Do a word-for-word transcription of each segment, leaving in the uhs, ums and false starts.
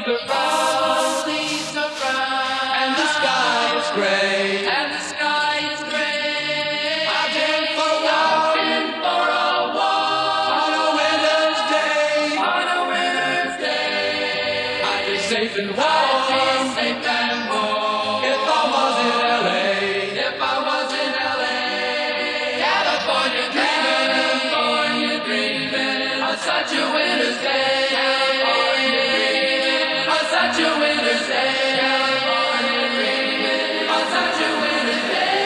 leaves are brown, leaves are brown, and the sky is gray, and the sky is gray. I've been for a walk, been for a walk on a winter's day, on a winter's day. I'd be safe and warm, I'd be safe and warm if I was in L A, if I was in L A. California dreaming, California dreaming on such a winter's day. Such a winter's day, California dreaming on such a winter's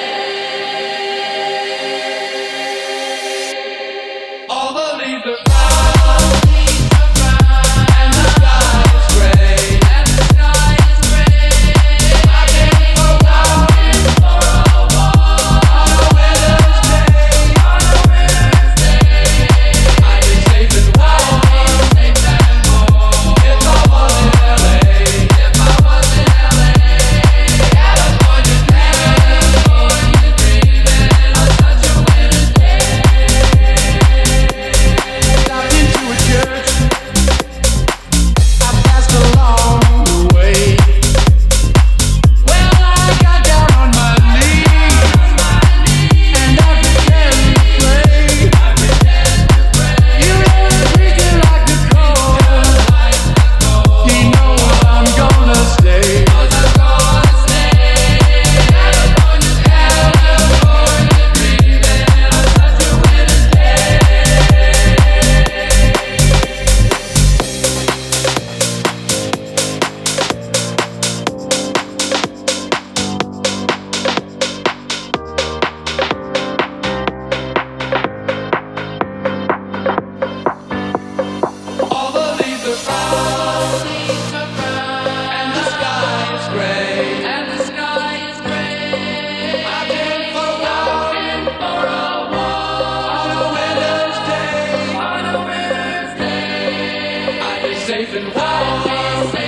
day. All the leaves are brown, leaves are brown, and the sky is gray, and the sky is gray. I've been for a walk, been for a walk on a winter's day, on a winter's day. I'd be safe and warm, safe and warm if I was in L A. Safe and warm.